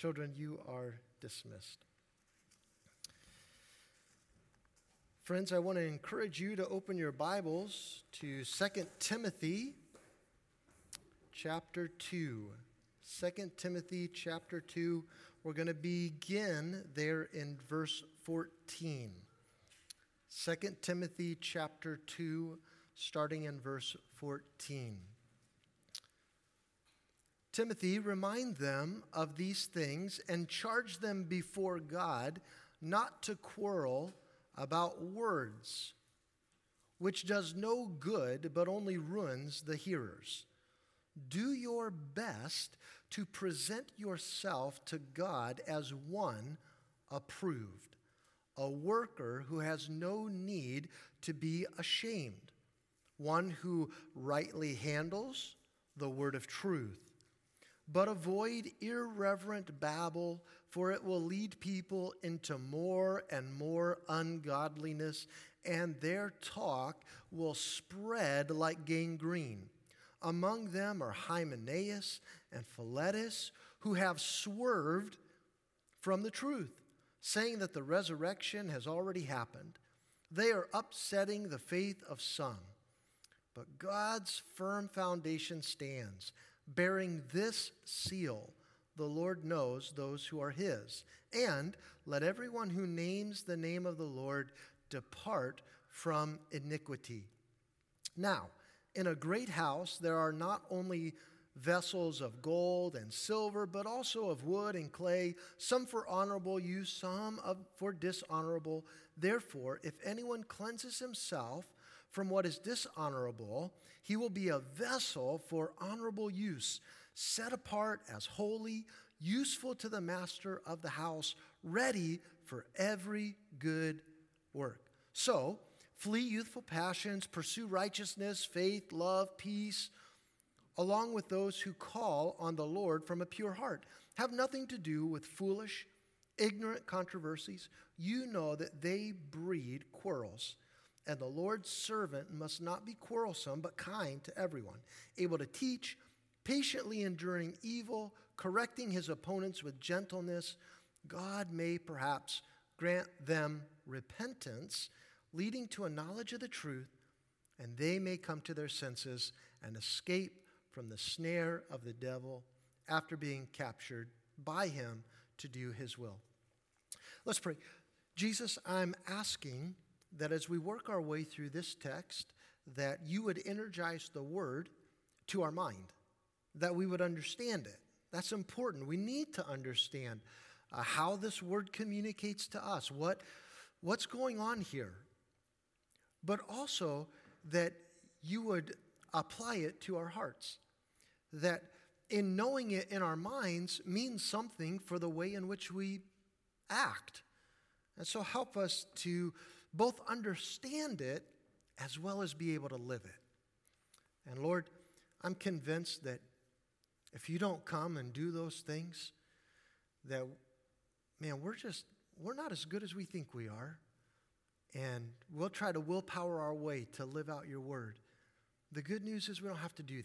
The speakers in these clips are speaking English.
Children, you are dismissed. Friends, I want to encourage you to open your Bibles to 2 Timothy chapter 2. 2 Timothy chapter 2. We're going to begin there in verse 14. 2 Timothy chapter 2, starting in verse 14. Timothy, remind them of these things and charge them before God not to quarrel about words, which does no good but only ruins the hearers. Do your best to present yourself to God as one approved, a worker who has no need to be ashamed, one who rightly handles the word of truth. But avoid irreverent babble, for it will lead people into more and more ungodliness, and their talk will spread like gangrene. Among them are Hymenaeus and Philetus, who have swerved from the truth, saying that the resurrection has already happened. They are upsetting the faith of some. But God's firm foundation stands, bearing this seal: the Lord knows those who are his. And let everyone who names the name of the Lord depart from iniquity. Now, in a great house there are not only vessels of gold and silver, but also of wood and clay, some for honorable use, some for dishonorable. Therefore, if anyone cleanses himself from what is dishonorable, he will be a vessel for honorable use, set apart as holy, useful to the master of the house, ready for every good work. So, flee youthful passions, pursue righteousness, faith, love, peace, along with those who call on the Lord from a pure heart. Have nothing to do with foolish, ignorant controversies. You know that they breed quarrels. And the Lord's servant must not be quarrelsome, but kind to everyone, able to teach, patiently enduring evil, correcting his opponents with gentleness. God may perhaps grant them repentance, leading to a knowledge of the truth, and they may come to their senses and escape from the snare of the devil after being captured by him to do his will. Let's pray. Jesus, I'm asking that as we work our way through this text, that you would energize the word to our mind, that we would understand it. That's important. We need to understand how this word communicates to us, what's going on here, but also that you would apply it to our hearts, that in knowing it in our minds means something for the way in which we act. And so help us to both understand it as well as be able to live it. And Lord, I'm convinced that if you don't come and do those things, that, man, we're not as good as we think we are. And we'll try to willpower our way to live out your word. The good news is we don't have to do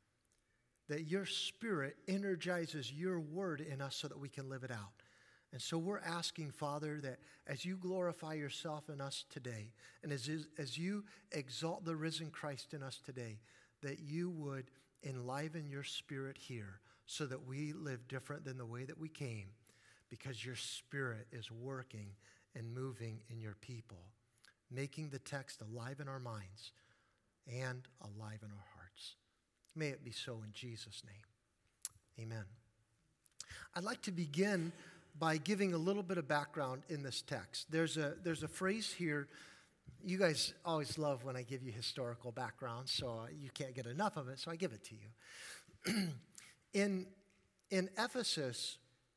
that your Spirit energizes your word in us so that we can live it out. And so we're asking, Father, that as you glorify yourself in us today, and as you exalt the risen Christ in us today, that you would enliven your Spirit here so that we live different than the way that we came, because your Spirit is working and moving in your people, making the text alive in our minds and alive in our hearts. May it be so in Jesus' name. Amen. I'd like to begin by giving a little bit of background in this text. There's a phrase here. You guys always love when I give you historical background, so you can't get enough of it, so I give it to you. In Ephesus,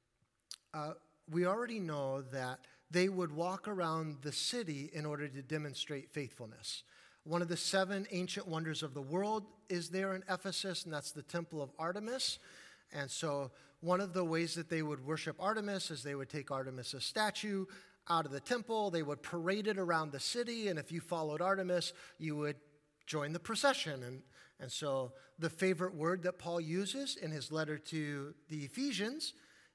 we already know that they would walk around the city in order to demonstrate faithfulness. One of the 7 ancient wonders of the world is there in Ephesus, and that's the Temple of Artemis. And so one of the ways that they would worship Artemis is they would take Artemis' statue out of the temple. They would parade it around the city, and if you followed Artemis, you would join the procession. And so the favorite word that Paul uses in his letter to the Ephesians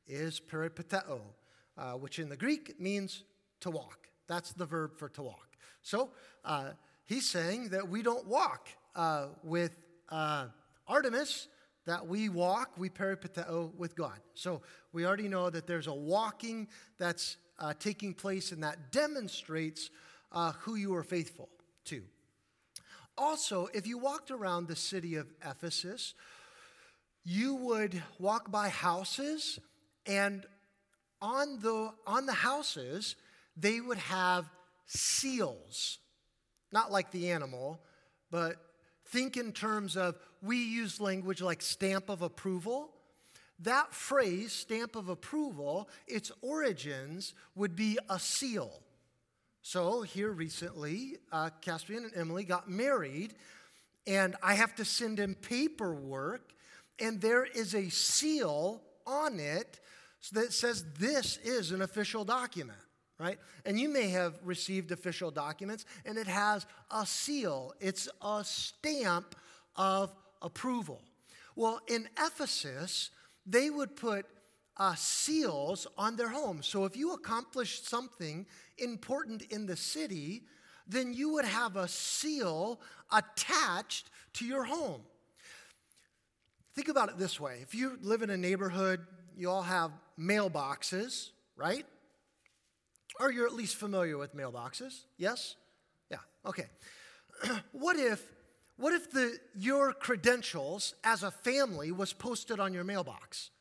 is peripateo, which in the Greek means to walk. That's the verb for to walk. So he's saying that we don't walk with Artemis, that we peripateo with God. So we already know that there's a walking that's taking place, and that demonstrates who you are faithful to. Also, if you walked around the city of Ephesus, you would walk by houses, and on the houses, they would have seals. Not like the animal, but think in terms of, we use language like stamp of approval. That phrase, stamp of approval, its origins would be a seal. So here recently, Caspian and Emily got married, and I have to send in paperwork, and there is a seal on it that says this is an official document, right? And you may have received official documents, and it has a seal. It's a stamp of approval. Well, in Ephesus, they would put seals on their homes. So if you accomplished something important in the city, then you would have a seal attached to your home. Think about it this way. If you live in a neighborhood, you all have mailboxes, right? Or you're at least familiar with mailboxes. Yes? Yeah, okay. What if your credentials as a family was posted on your mailbox?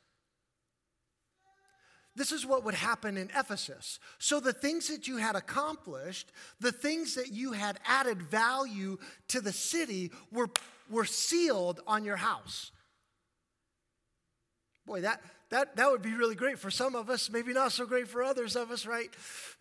This is what would happen in Ephesus. So the things that you had accomplished, the things that you had added value to the city were sealed on your house. Boy, that would be really great for some of us, maybe not so great for others of us, right?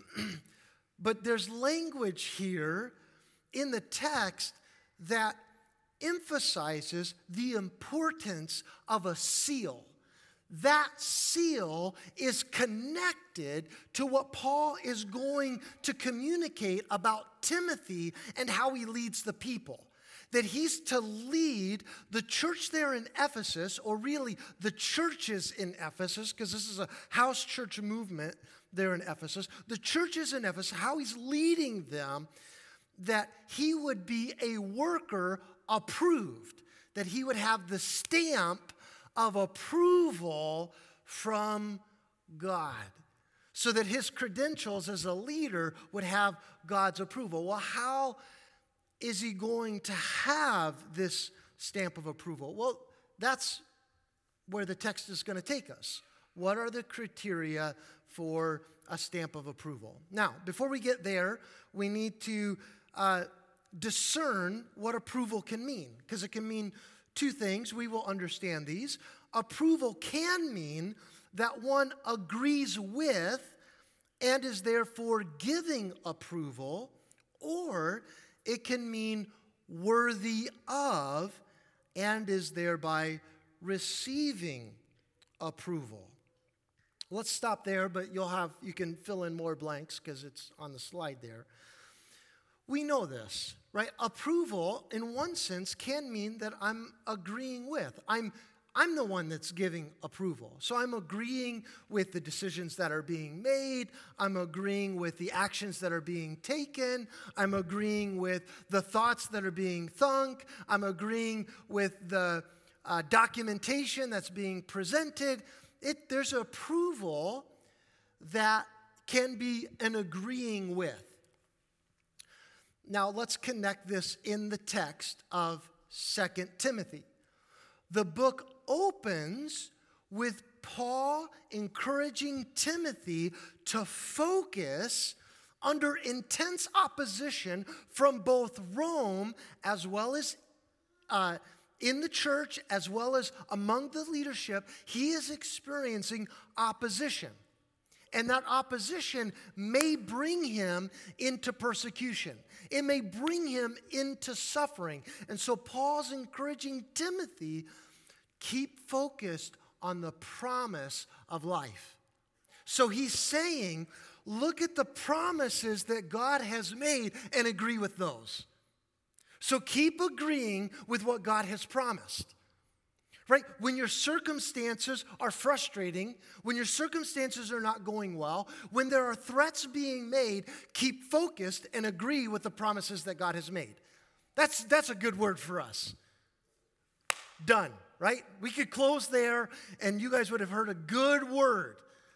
But there's language here in the text that emphasizes the importance of a seal. That seal is connected to what Paul is going to communicate about Timothy and how he leads the people. That he's to lead the church there in Ephesus, or really the churches in Ephesus, because this is a house church movement there in Ephesus. The churches in Ephesus, how he's leading them, that he would be a worker approved, that he would have the stamp of approval from God, so that his credentials as a leader would have God's approval. Well, how is he going to have this stamp of approval? Well, that's where the text is going to take us. What are the criteria for a stamp of approval? Now, before we get there, we need to discern what approval can mean, because it can mean two things. We will understand these. Approval can mean that one agrees with and is therefore giving approval, or it can mean worthy of and is thereby receiving approval. Let's stop there, but you can fill in more blanks because it's on the slide there. We know this, right? Approval, in one sense, can mean that I'm agreeing with. I'm the one that's giving approval. So I'm agreeing with the decisions that are being made. I'm agreeing with the actions that are being taken. I'm agreeing with the thoughts that are being thunk. I'm agreeing with the documentation that's being presented. There's approval that can be an agreeing with. Now, let's connect this in the text of 2 Timothy. The book opens with Paul encouraging Timothy to focus under intense opposition from both Rome as well as in the church, as well as among the leadership. He is experiencing opposition. And that opposition may bring him into persecution. It may bring him into suffering. And so Paul's encouraging Timothy, keep focused on the promise of life. So he's saying, look at the promises that God has made and agree with those. So keep agreeing with what God has promised. right? When your circumstances are frustrating, when your circumstances are not going well, when there are threats being made, keep focused and agree with the promises that God has made. That's a good word for us. Done, right? We could close there and you guys would have heard a good word.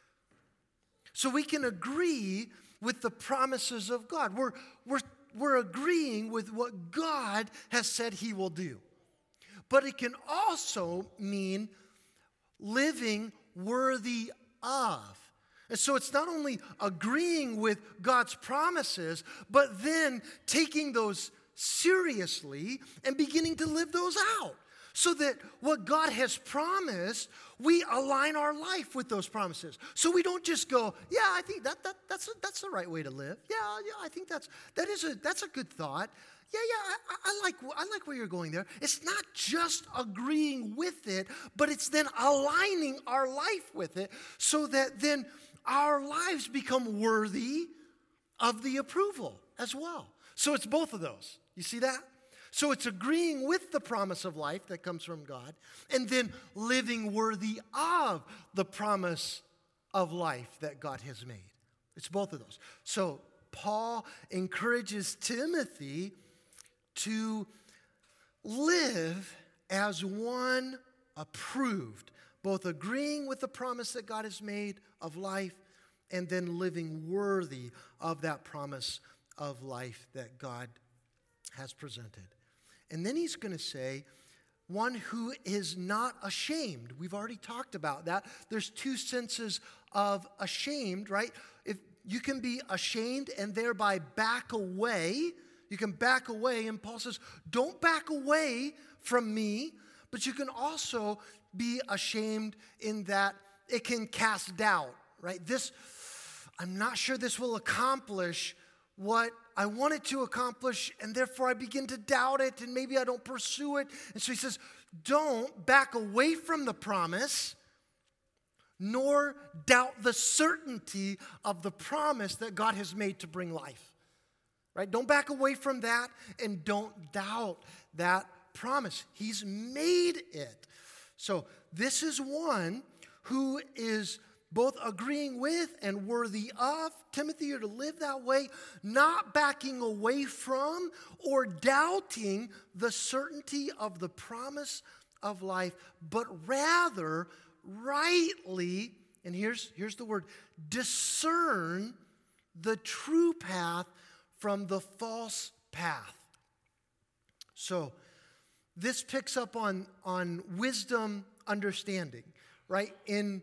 So we can agree with the promises of God. We're agreeing with what God has said he will do. But it can also mean living worthy of. And so it's not only agreeing with God's promises, but then taking those seriously and beginning to live those out. So that what God has promised, we align our life with those promises. So we don't just go, yeah, I think that's the right way to live. Yeah, I think that's a good thought. Yeah, I like where you're going there. It's not just agreeing with it, but it's then aligning our life with it so that then our lives become worthy of the approval as well. So it's both of those. You see that? So it's agreeing with the promise of life that comes from God and then living worthy of the promise of life that God has made. It's both of those. So Paul encourages Timothy to live as one approved, both agreeing with the promise that God has made of life and then living worthy of that promise of life that God has presented. And then he's going to say, one who is not ashamed. We've already talked about that. There's two senses of ashamed, right? If you can be ashamed and thereby back away. You can back away, and Paul says, don't back away from me, but you can also be ashamed in that it can cast doubt, right? I'm not sure this will accomplish what I want it to accomplish, and therefore I begin to doubt it, and maybe I don't pursue it. And so he says, don't back away from the promise, nor doubt the certainty of the promise that God has made to bring life. Right? Don't back away from that, and don't doubt that promise. He's made it. So this is one who is both agreeing with and worthy of. Timothy, you're to live that way, not backing away from or doubting the certainty of the promise of life, but rather rightly, and here's the word, discern the true path from the false path. So this picks up on wisdom understanding, right?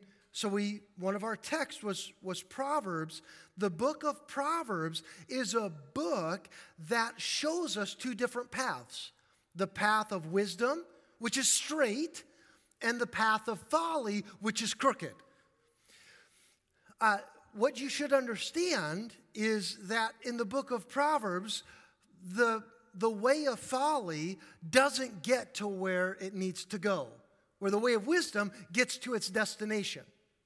One of our texts was Proverbs. The book of Proverbs is a book that shows us two different paths. The path of wisdom, which is straight, and the path of folly, which is crooked. What you should understand is that in the book of Proverbs, the way of folly doesn't get to where it needs to go, where the way of wisdom gets to its destination.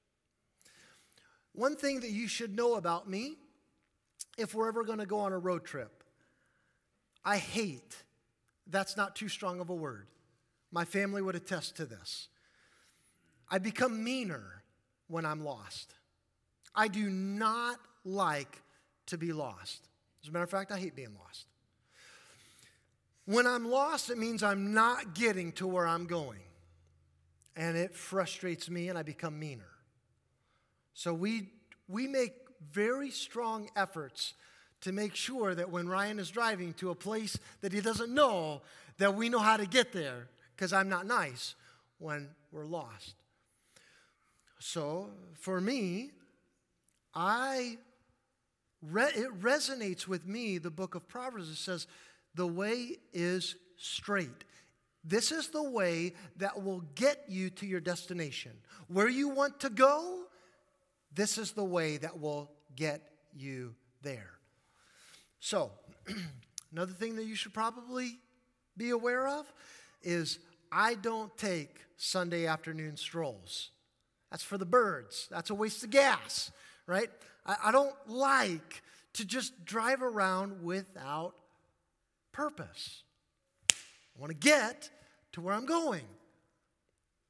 One thing that you should know about me, if we're ever going to go on a road trip, I hate, that's not too strong of a word. My family would attest to this. I become meaner when I'm lost. I do not like to be lost. As a matter of fact, I hate being lost. When I'm lost, it means I'm not getting to where I'm going. And it frustrates me and I become meaner. So we make very strong efforts to make sure that when Ryan is driving to a place that he doesn't know, that we know how to get there, because I'm not nice when we're lost. So for me, it resonates with me, the book of Proverbs. It says, the way is straight. This is the way that will get you to your destination. Where you want to go, this is the way that will get you there. So, another thing that you should probably be aware of is I don't take Sunday afternoon strolls. That's for the birds. That's a waste of gas, right? I don't like to just drive around without purpose. I want to get to where I'm going.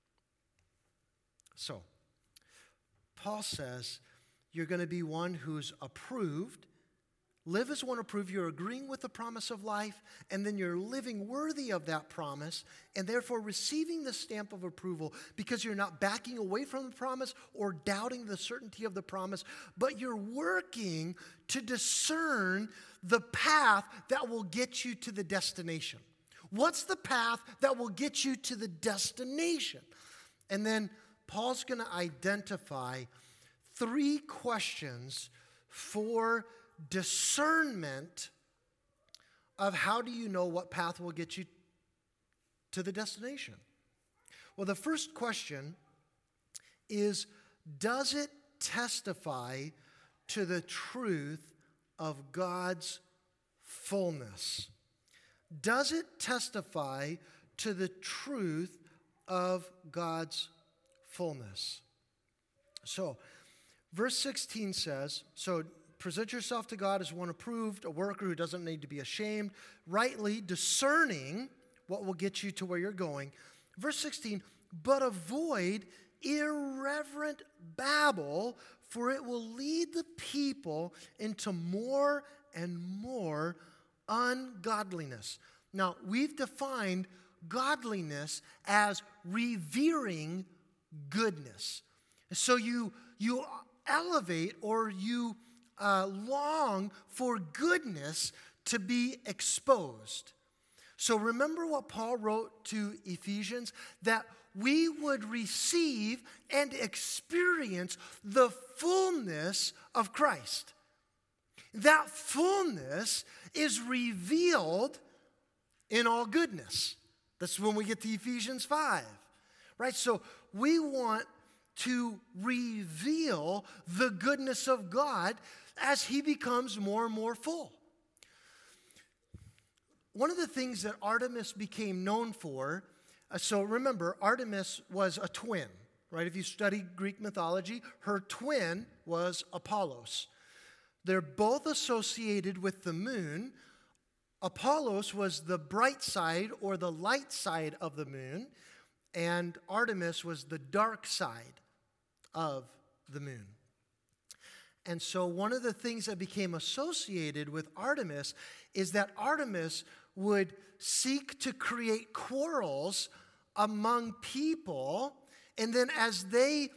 So, Paul says you're going to be one who's approved. Live as one approved. You're agreeing with the promise of life, and then you're living worthy of that promise, and therefore receiving the stamp of approval because you're not backing away from the promise or doubting the certainty of the promise, but you're working to discern the path that will get you to the destination. What's the path that will get you to the destination? And then Paul's going to identify 3 questions for discernment of how do you know what path will get you to the destination. Well, the first question is, does it testify to the truth of God's fullness? Does it testify to the truth of God's fullness? So, verse 16 says, so present yourself to God as one approved, a worker who doesn't need to be ashamed, rightly discerning what will get you to where you're going. Verse 16, but avoid irreverent babble, for it will lead the people into more and more ungodliness. Now, we've defined godliness as revering goodness. So you elevate or you long for goodness to be exposed. So remember what Paul wrote to Ephesians, that we would receive and experience the fullness of Christ. That fullness is revealed in all goodness. That's when we get to Ephesians 5, right? So we want to reveal the goodness of God as he becomes more and more full. One of the things that Artemis became known for, so remember, Artemis was a twin, right? If you study Greek mythology, her twin was Apollos. They're both associated with the moon. Apollos was the bright side or the light side of the moon, and Artemis was the dark side of the moon. And so one of the things that became associated with Artemis is that Artemis would seek to create quarrels among people, and then as they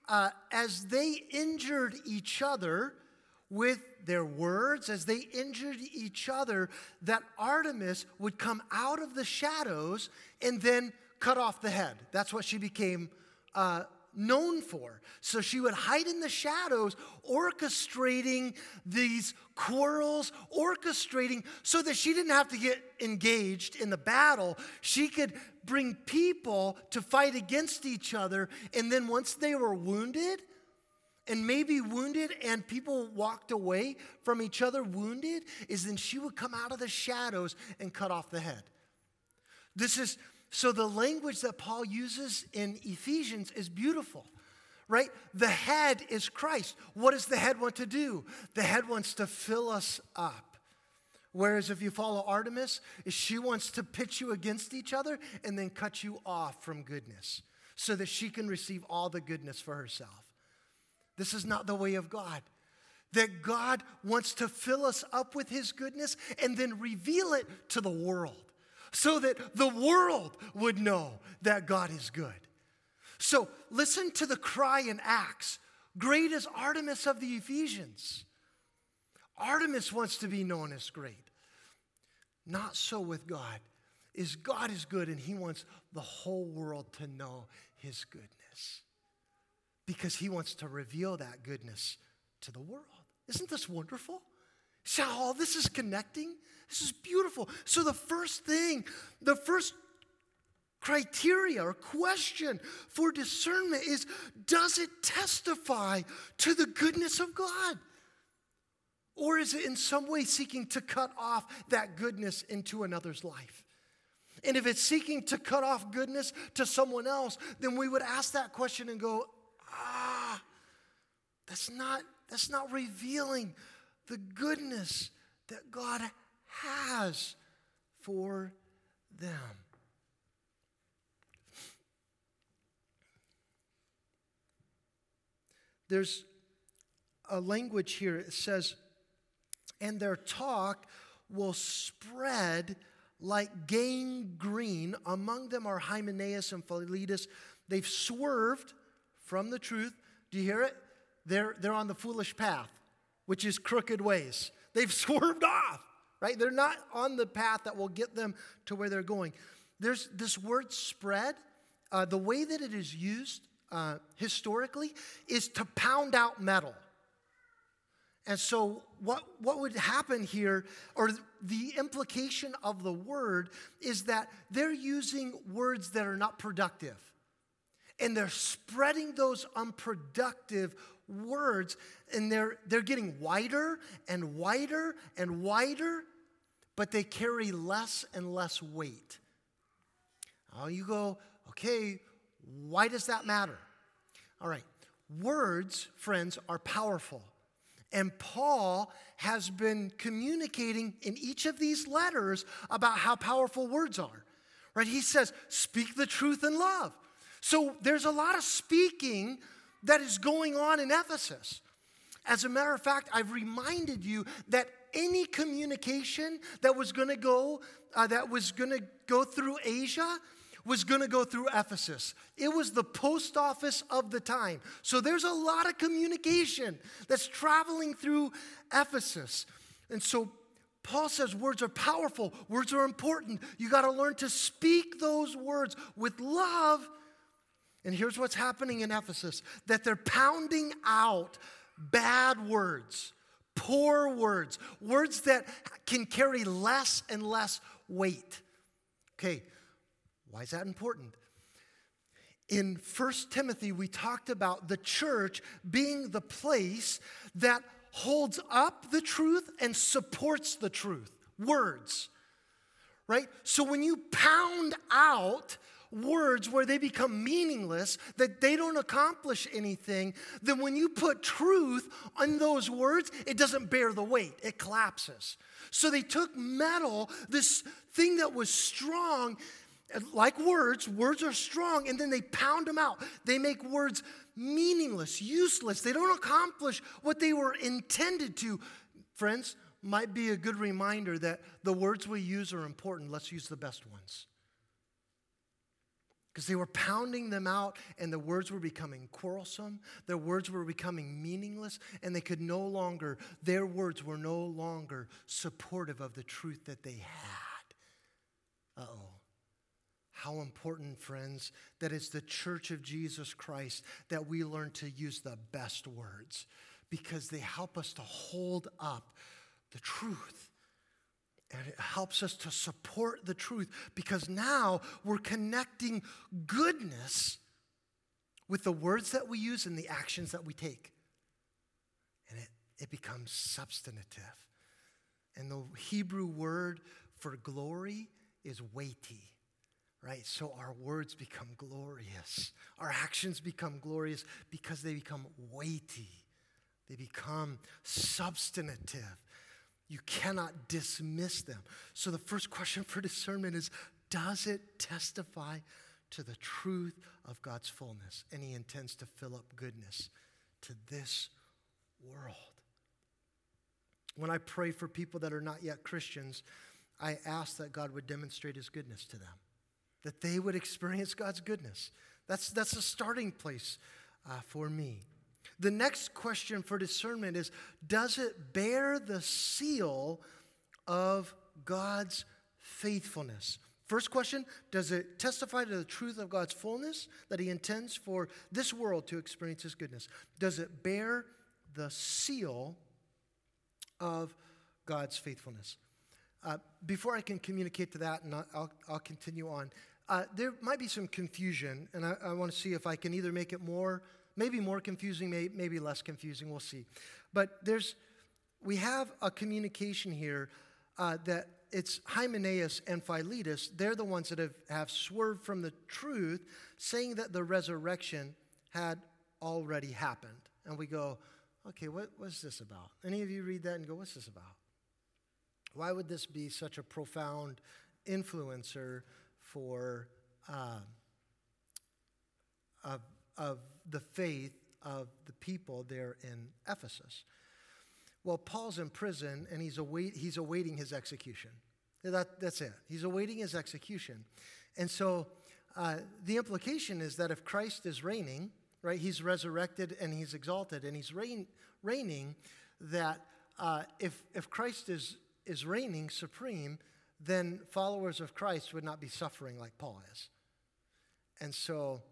injured each other with their words, as they injured each other, that Artemis would come out of the shadows and then cut off the head. That's what she became known for. So she would hide in the shadows, orchestrating these quarrels, orchestrating so that she didn't have to get engaged in the battle. She could bring people to fight against each other, and then once they were wounded, and maybe wounded and people walked away from each other wounded, is then she would come out of the shadows and cut off the head. So the language that Paul uses in Ephesians is beautiful, right? The head is Christ. What does the head want to do? The head wants to fill us up. Whereas if you follow Artemis, she wants to pit you against each other and then cut you off from goodness so that she can receive all the goodness for herself. This is not the way of God. That God wants to fill us up with his goodness and then reveal it to the world, so that the world would know that God is good. So listen to the cry in Acts. Great is Artemis of the Ephesians. Artemis wants to be known as great. Not so with God. God is good, and he wants the whole world to know his goodness, because he wants to reveal that goodness to the world. Isn't this wonderful? See how all this is connecting? This is beautiful. So the first criteria or question for discernment is, does it testify to the goodness of God? Or is it in some way seeking to cut off that goodness into another's life? And if it's seeking to cut off goodness to someone else, then we would ask that question and go, that's not revealing the goodness that God has for them. there's a language here. It says, and their talk will spread like gangrene. Among them are Hymenaeus and Philetus. They've swerved from the truth. Do you hear it? They're on the foolish path, which is crooked ways. They've swerved off, right? They're not on the path that will get them to where they're going. There's this word spread. The way that it is used historically is to pound out metal. And so what would happen here, or the implication of the word, is that they're using words that are not productive. And they're spreading those unproductive words, and they're getting wider and wider and wider, but they carry less and less weight. Oh, you go, okay, why does that matter? All right, words, friends, are powerful. And Paul has been communicating in each of these letters about how powerful words are. Right? He says, speak the truth in love. So there's a lot of speaking that is going on in Ephesus. As a matter of fact, I've reminded you that any communication that was going to go through Asia was going to go through Ephesus. It was the post office of the time. So there's a lot of communication that's traveling through Ephesus. And so Paul says words are powerful. Words are important. You got to learn to speak those words with love. And here's what's happening in Ephesus, that they're pounding out bad words, poor words, words that can carry less and less weight. Okay, why is that important? In 1 Timothy, we talked about the church being the place that holds up the truth and supports the truth. Words, right? So when you pound out words where they become meaningless, that they don't accomplish anything, then when you put truth on those words, it doesn't bear the weight. It collapses. So they took metal, this thing that was strong, like words are strong, and then they pound them out. They make words meaningless, useless. They don't accomplish what they were intended to. Friends, might be a good reminder that the words we use are important. Let's use the best ones. Because they were pounding them out, and the words were becoming quarrelsome. Their words were becoming meaningless, and their words were no longer supportive of the truth that they had. Uh-oh. How important, friends, that it's the church of Jesus Christ that we learn to use the best words, because they help us to hold up the truth. And it helps us to support the truth, because now we're connecting goodness with the words that we use and the actions that we take. And it becomes substantive. And the Hebrew word for glory is weighty, right? So our words become glorious. Our actions become glorious because they become weighty. They become substantive. You cannot dismiss them. So the first question for discernment is, does it testify to the truth of God's fullness? And he intends to fill up goodness to this world. When I pray for people that are not yet Christians, I ask that God would demonstrate his goodness to them, that they would experience God's goodness. That's a starting place for me. The next question for discernment is, does it bear the seal of God's faithfulness? First question, does it testify to the truth of God's fullness that he intends for this world to experience his goodness? Does it bear the seal of God's faithfulness? Before I can communicate to that, and I'll continue on, there might be some confusion, and I want to see if I can either make it maybe more confusing, maybe less confusing, we'll see. But we have a communication here that it's Hymenaeus and Philetus. They're the ones that have swerved from the truth, saying that the resurrection had already happened. And we go, okay, what's this about? Any of you read that and go, what's this about? Why would this be such a profound influencer for of the faith of the people there in Ephesus. Well, Paul's in prison, and he's awaiting his execution. That's it. He's awaiting his execution. And so the implication is that if Christ is reigning, right, he's resurrected and he's exalted, and he's reigning, that if Christ is reigning supreme, then followers of Christ would not be suffering like Paul is. And so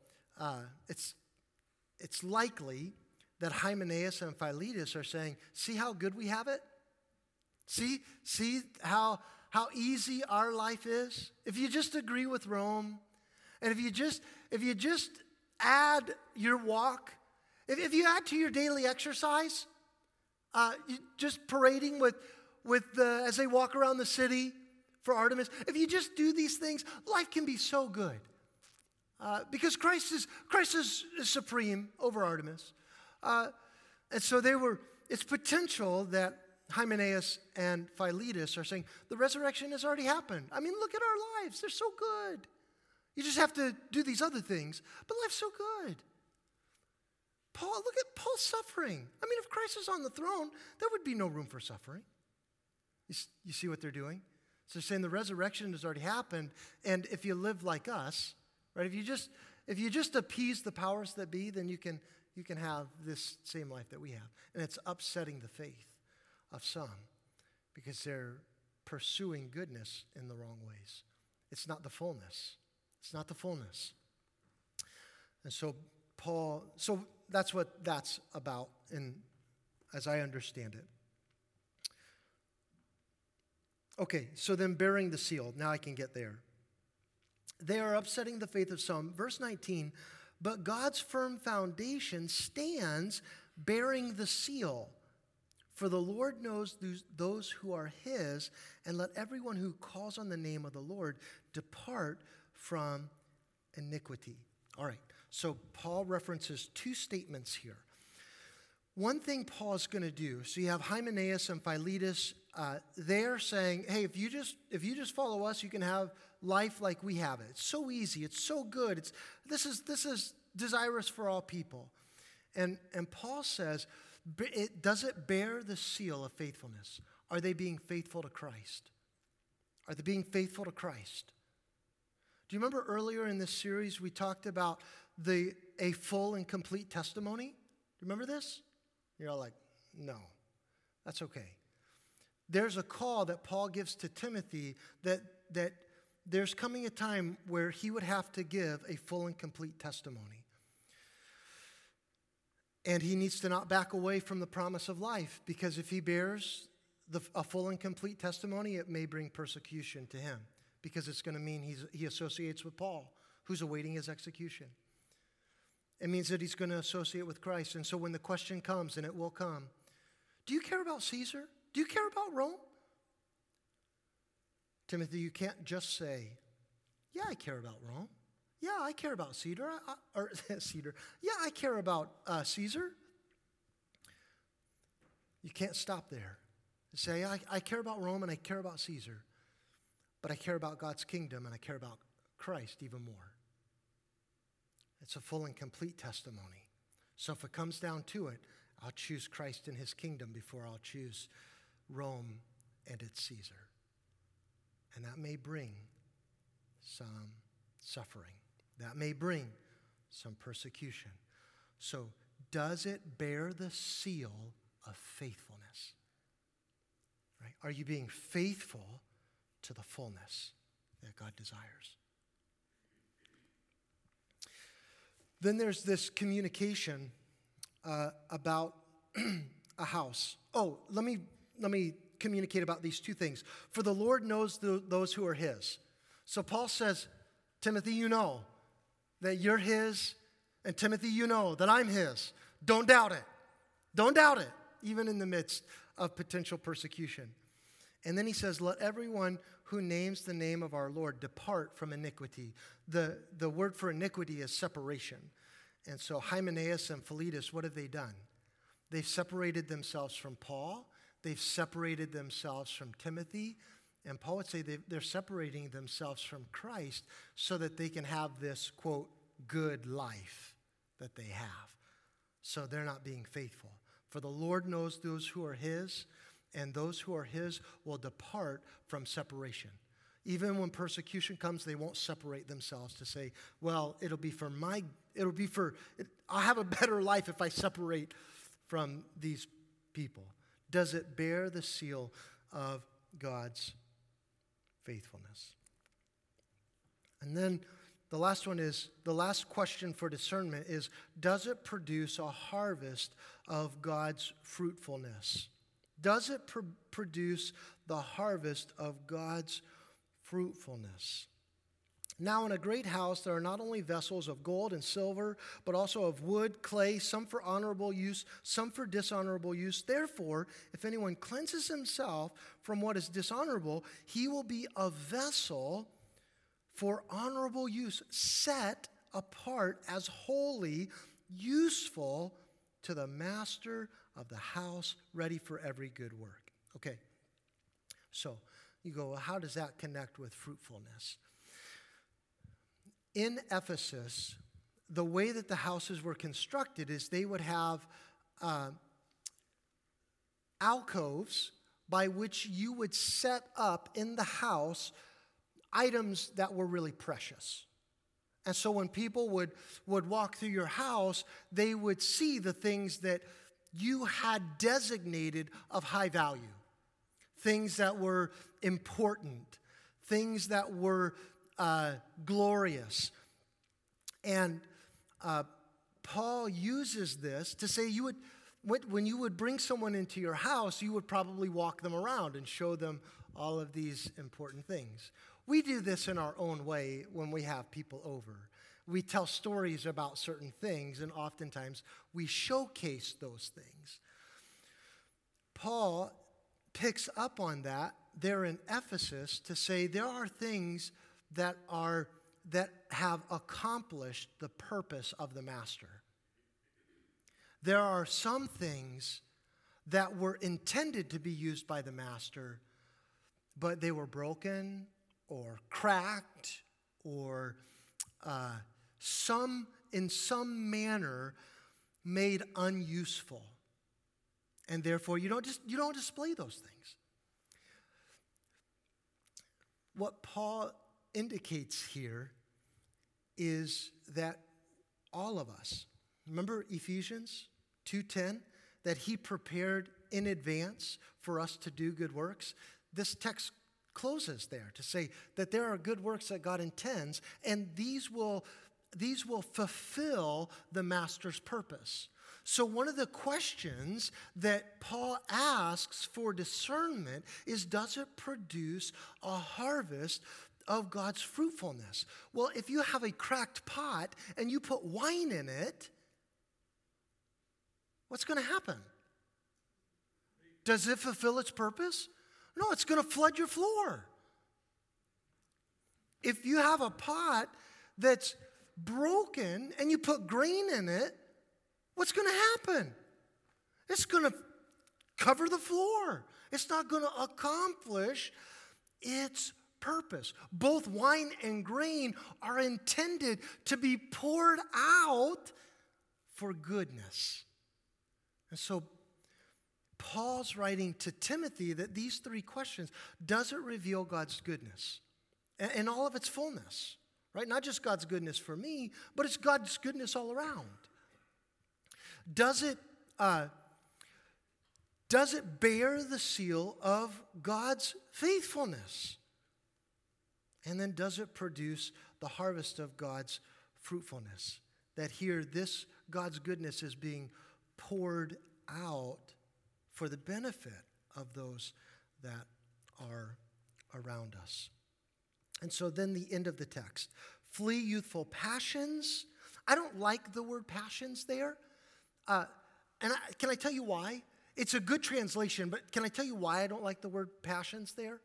it's likely that Hymenaeus and Philetus are saying, see how good we have it? See how easy our life is? If you just agree with Rome, and if you just add your walk, if you add to your daily exercise, just parading with as they walk around the city for Artemis, if you just do these things, life can be so good. Because Christ is supreme over Artemis. And so it's potential that Hymenaeus and Philetus are saying, the resurrection has already happened. I mean, look at our lives. They're so good. You just have to do these other things, but life's so good. Look at Paul's suffering. I mean, if Christ is on the throne, there would be no room for suffering. You see what they're doing? So they're saying the resurrection has already happened, and if you live like us, right? If you just appease the powers that be, then you can have this same life that we have. And it's upsetting the faith of some because they're pursuing goodness in the wrong ways. It's not the fullness. It's not the fullness. And so that's what that's about, as I understand it. Okay, so then bearing the seal. Now I can get there. They are upsetting the faith of some. Verse 19, but God's firm foundation stands bearing the seal. For the Lord knows those who are his, and let everyone who calls on the name of the Lord depart from iniquity. All right, so Paul references two statements here. One thing Paul's going to do, so you have Hymenaeus and Philetus, they're saying, hey, if you just follow us, you can have life like we have it. It's so easy. It's so good. This is desirous for all people. And Paul says, does it bear the seal of faithfulness? Are they being faithful to Christ? Are they being faithful to Christ? Do you remember earlier in this series we talked about a full and complete testimony? Do you remember this? You're all like, no, that's okay. There's a call that Paul gives to Timothy that there's coming a time where he would have to give a full and complete testimony. And he needs to not back away from the promise of life, because if he bears a full and complete testimony, it may bring persecution to him, because it's going to mean he associates with Paul, who's awaiting his execution. It means that he's going to associate with Christ. And so when the question comes, and it will come, do you care about Caesar? Do you care about Rome? Timothy, you can't just say, yeah, I care about Rome. Yeah, I care about Cedar. Cedar. Yeah, I care about Caesar. You can't stop there. Say, I care about Rome and I care about Caesar, but I care about God's kingdom and I care about Christ even more. It's a full and complete testimony. So if it comes down to it, I'll choose Christ and his kingdom before I'll choose Rome and its Caesar. And that may bring some suffering. That may bring some persecution. So does it bear the seal of faithfulness? Right? Are you being faithful to the fullness that God desires? Then there's this communication about a house. Oh, let me communicate about these two things. For the Lord knows those who are his. So Paul says, Timothy, you know that you're his, and Timothy, you know that I'm his. Don't doubt it. Don't doubt it, even in the midst of potential persecution. And then he says, let everyone who names the name of our Lord depart from iniquity. The word for iniquity is separation. And so Hymenaeus and Philetus, what have they done? They've separated themselves from Paul. They've separated themselves from Timothy. And Paul would say they're separating themselves from Christ so that they can have this, quote, good life that they have. So they're not being faithful. For the Lord knows those who are his, and those who are his will depart from separation. Even when persecution comes, they won't separate themselves to say, well, I'll have a better life if I separate from these people. Does it bear the seal of God's faithfulness? And then the last question for discernment is, does it produce a harvest of God's fruitfulness? Does it produce the harvest of God's fruitfulness? Now, in a great house, there are not only vessels of gold and silver, but also of wood, clay, some for honorable use, some for dishonorable use. Therefore, if anyone cleanses himself from what is dishonorable, he will be a vessel for honorable use, set apart as holy, useful to the master of the house, ready for every good work. Okay, so you go, well, how does that connect with fruitfulness? In Ephesus, the way that the houses were constructed is they would have alcoves by which you would set up in the house items that were really precious. And so when people would walk through your house, they would see the things that you had designated of high value, things that were important, things that were glorious. And Paul uses this to say when you would bring someone into your house, you would probably walk them around and show them all of these important things. We do this in our own way when we have people over. We tell stories about certain things, and oftentimes we showcase those things. Paul picks up on that there in Ephesus to say there are things that have accomplished the purpose of the master. There are some things that were intended to be used by the master, but they were broken or cracked or in some manner made unuseful. And therefore, you don't display those things. What Paul indicates here is that all of us, remember Ephesians 2:10, that he prepared in advance for us to do good works? This text closes there to say that there are good works that God intends, and these will fulfill the master's purpose. So one of the questions that Paul asks for discernment is, does it produce a harvest of God's fruitfulness? Well, if you have a cracked pot and you put wine in it, what's going to happen? Does it fulfill its purpose? No, it's going to flood your floor. If you have a pot that's broken and you put grain in it, what's going to happen? It's going to cover the floor. It's not going to accomplish its purpose. Both wine and grain are intended to be poured out for goodness. And so Paul's writing to Timothy that these three questions, does it reveal God's goodness in all of its fullness? Right? Not just God's goodness for me, but it's God's goodness all around. Does it bear the seal of God's faithfulness? And then does it produce the harvest of God's fruitfulness? That here, this God's goodness is being poured out for the benefit of those that are around us. And so then the end of the text. Flee youthful passions. I don't like the word passions there. Can I tell you why? It's a good translation, but can I tell you why I don't like the word passions there?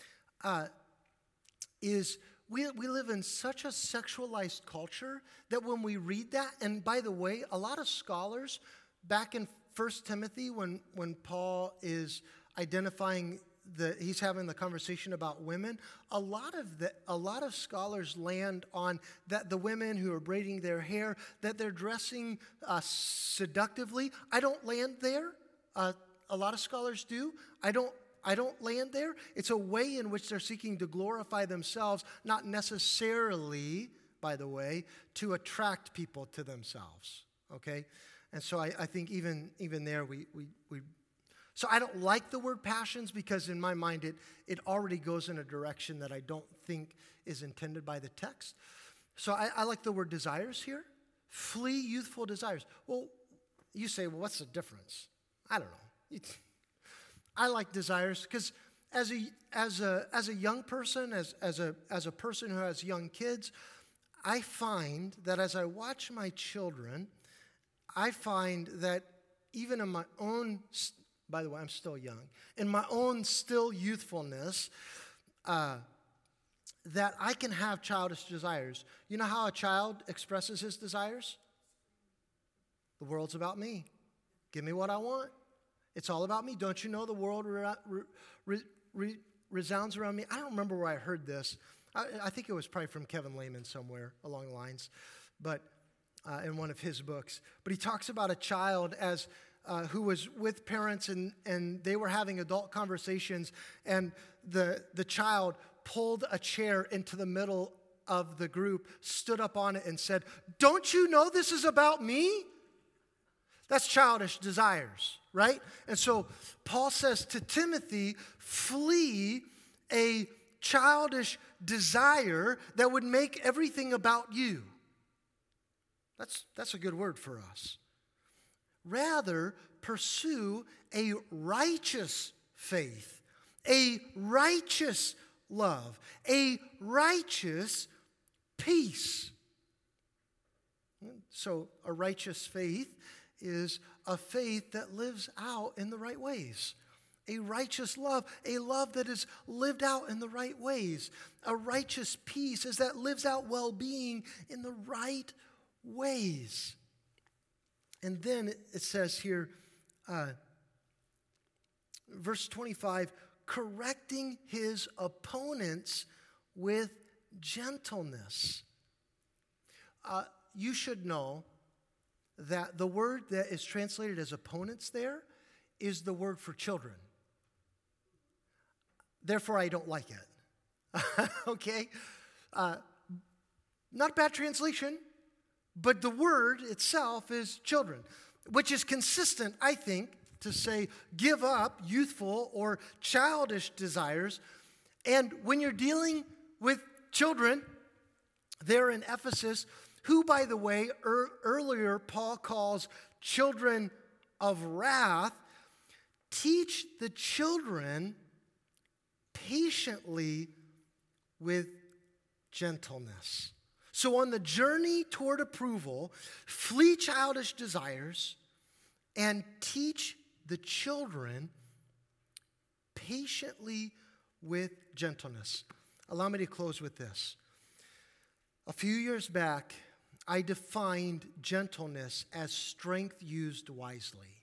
We live in such a sexualized culture that when we read that, and by the way, a lot of scholars back in 1 Timothy when Paul is identifying he's having the conversation about women. A lot of scholars land on that the women who are braiding their hair, that they're dressing seductively. I don't land there. A lot of scholars do. I don't land there. It's a way in which they're seeking to glorify themselves, not necessarily, by the way, to attract people to themselves. Okay? And so I think even there we so I don't like the word passions because in my mind it already goes in a direction that I don't think is intended by the text. So I like the word desires here. Flee youthful desires. Well, you say, well, what's the difference? I don't know. I like desires because as a young person, as a person who has young kids, I find that as I watch my children, I find that even in my own, by the way, I'm still young, in my own still youthfulness, that I can have childish desires. You know how a child expresses his desires? The world's about me. Give me what I want. It's all about me. Don't you know the world resounds around me? I don't remember where I heard this. I think it was probably from Kevin Lehman somewhere along the lines, but in one of his books. But he talks about a child as who was with parents and they were having adult conversations, and the child pulled a chair into the middle of the group, stood up on it and said, "Don't you know this is about me?" That's childish desires, right? And so Paul says to Timothy, flee a childish desire that would make everything about you. That's a good word for us. Rather, pursue a righteous faith, a righteous love, a righteous peace. So a righteous faith is a faith that lives out in the right ways. A righteous love, a love that is lived out in the right ways. A righteous peace is that lives out well-being in the right ways. And then it says here, verse 25, correcting his opponents with gentleness. You should know that the word that is translated as opponents there is the word for children. Therefore, I don't like it. Okay? Not a bad translation, but the word itself is children, which is consistent, I think, to say give up youthful or childish desires. And when you're dealing with children there in Ephesus, who, by the way, earlier Paul calls children of wrath, teach the children patiently with gentleness. So on the journey toward approval, flee childish desires and teach the children patiently with gentleness. Allow me to close with this. A few years back, I defined gentleness as strength used wisely.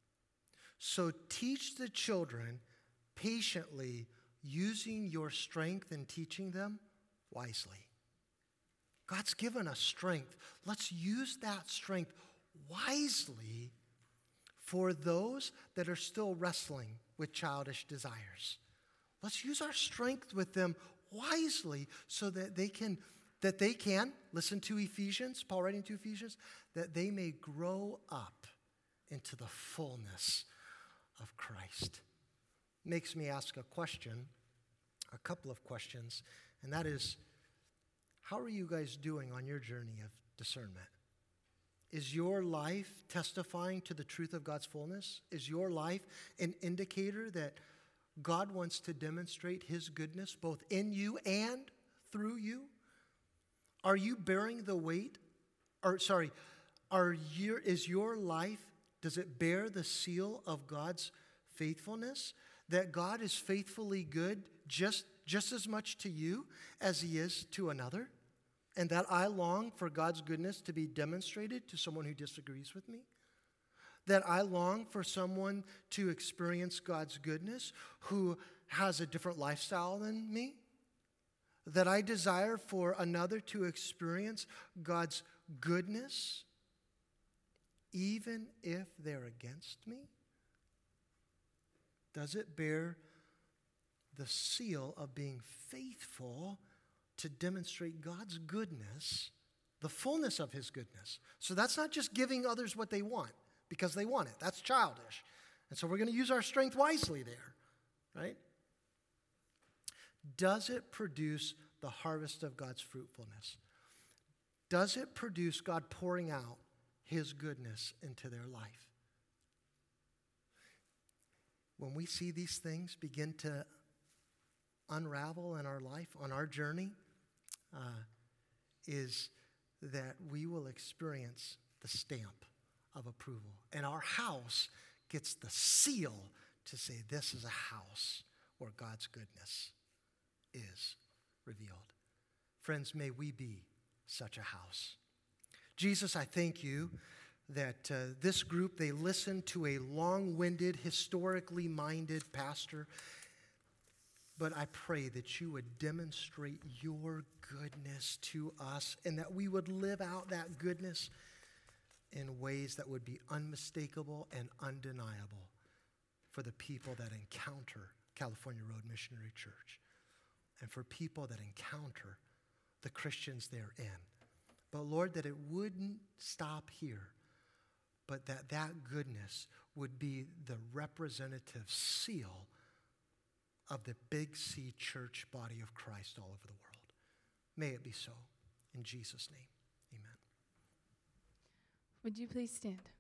So teach the children patiently, using your strength and teaching them wisely. God's given us strength. Let's use that strength wisely for those that are still wrestling with childish desires. Let's use our strength with them wisely so that they can, listen to Ephesians, Paul writing to Ephesians, that they may grow up into the fullness of Christ. Makes me ask a couple of questions, and that is, how are you guys doing on your journey of discernment? Is your life testifying to the truth of God's fullness? Is your life an indicator that God wants to demonstrate his goodness both in you and through you? Are you bearing the weight? Is your life, does it bear the seal of God's faithfulness? That God is faithfully good just as much to you as he is to another? And that I long for God's goodness to be demonstrated to someone who disagrees with me? That I long for someone to experience God's goodness who has a different lifestyle than me, that I desire for another to experience God's goodness, even if they're against me? Does it bear the seal of being faithful to demonstrate God's goodness, the fullness of his goodness? So that's not just giving others what they want because they want it. That's childish. And so we're going to use our strength wisely there, right? Does it produce the harvest of God's fruitfulness? Does it produce God pouring out his goodness into their life? When we see these things begin to unravel in our life, on our journey, is that we will experience the stamp of approval. And our house gets the seal to say this is a house where God's goodness is revealed. Friends, may we be such a house. Jesus, I thank you that this group, they listened to a long-winded, historically minded pastor. But I pray that you would demonstrate your goodness to us and that we would live out that goodness in ways that would be unmistakable and undeniable for the people that encounter California Road Missionary Church and for people that encounter the Christians therein. But Lord, that it wouldn't stop here, but that goodness would be the representative seal of the Big C church body of Christ all over the world. May it be so. In Jesus' name, amen. Would you please stand?